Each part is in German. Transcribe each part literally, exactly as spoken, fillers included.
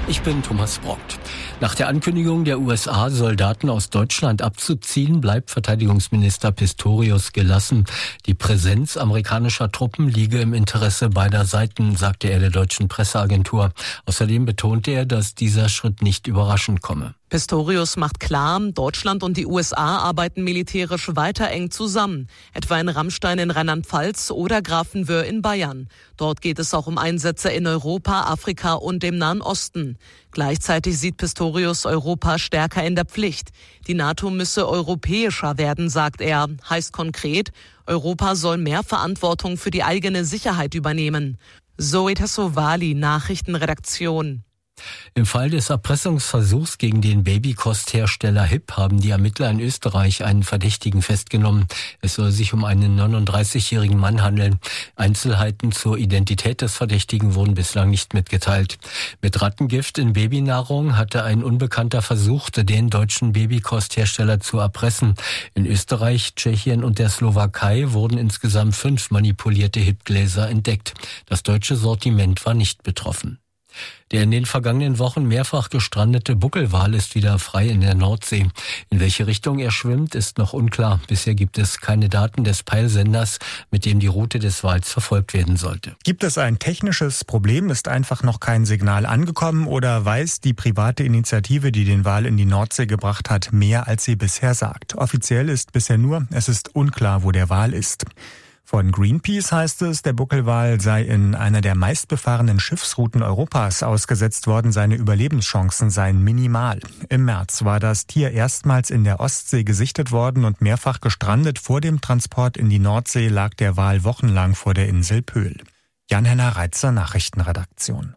Ich bin Thomas Brockt. Nach der Ankündigung der U S A, Soldaten aus Deutschland abzuziehen, bleibt Verteidigungsminister Pistorius gelassen. Die Präsenz amerikanischer Truppen liege im Interesse beider Seiten, sagte er der deutschen Presseagentur. Außerdem betonte er, dass dieser Schritt nicht überraschend komme. Pistorius macht klar, Deutschland und die U S A arbeiten militärisch weiter eng zusammen, etwa in Ramstein in Rheinland-Pfalz oder Grafenwöhr in Bayern. Dort geht es auch um Einsätze in Europa, Afrika und dem Nahen Osten. Gleichzeitig sieht Pistorius Europa stärker in der Pflicht. Die NATO müsse europäischer werden, sagt er. Heißt konkret, Europa soll mehr Verantwortung für die eigene Sicherheit übernehmen. Zoe Tassovali, Nachrichtenredaktion. Im Fall des Erpressungsversuchs gegen den Babykosthersteller H I P haben die Ermittler in Österreich einen Verdächtigen festgenommen. Es soll sich um einen neununddreißigjährigen Mann handeln. Einzelheiten zur Identität des Verdächtigen wurden bislang nicht mitgeteilt. Mit Rattengift in Babynahrung hatte ein Unbekannter versucht, den deutschen Babykosthersteller zu erpressen. In Österreich, Tschechien und der Slowakei wurden insgesamt fünf manipulierte H I P-Gläser entdeckt. Das deutsche Sortiment war nicht betroffen. Der in den vergangenen Wochen mehrfach gestrandete Buckelwal ist wieder frei in der Nordsee. In welche Richtung er schwimmt, ist noch unklar. Bisher gibt es keine Daten des Peilsenders, mit dem die Route des Wals verfolgt werden sollte. Gibt es ein technisches Problem? Ist einfach noch kein Signal angekommen? Oder weiß die private Initiative, die den Wal in die Nordsee gebracht hat, mehr als sie bisher sagt? Offiziell ist bisher nur, es ist unklar, wo der Wal ist. Von Greenpeace heißt es, der Buckelwal sei in einer der meistbefahrenen Schiffsrouten Europas ausgesetzt worden. Seine Überlebenschancen seien minimal. Im März war das Tier erstmals in der Ostsee gesichtet worden und mehrfach gestrandet. Vor dem Transport in die Nordsee lag der Wal wochenlang vor der Insel Pöhl. Jan-Henner Reitzer, Nachrichtenredaktion.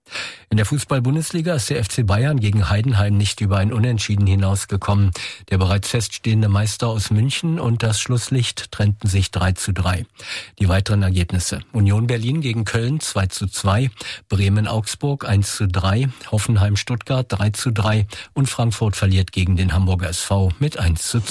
In der Fußball-Bundesliga ist der F C Bayern gegen Heidenheim nicht über ein Unentschieden hinausgekommen. Der bereits feststehende Meister aus München und das Schlusslicht trennten sich drei zu drei. Die weiteren Ergebnisse: Union Berlin gegen Köln zwei zu zwei, Bremen-Augsburg eins zu drei, Hoffenheim-Stuttgart drei zu drei und Frankfurt verliert gegen den Hamburger S V mit eins zu zwei.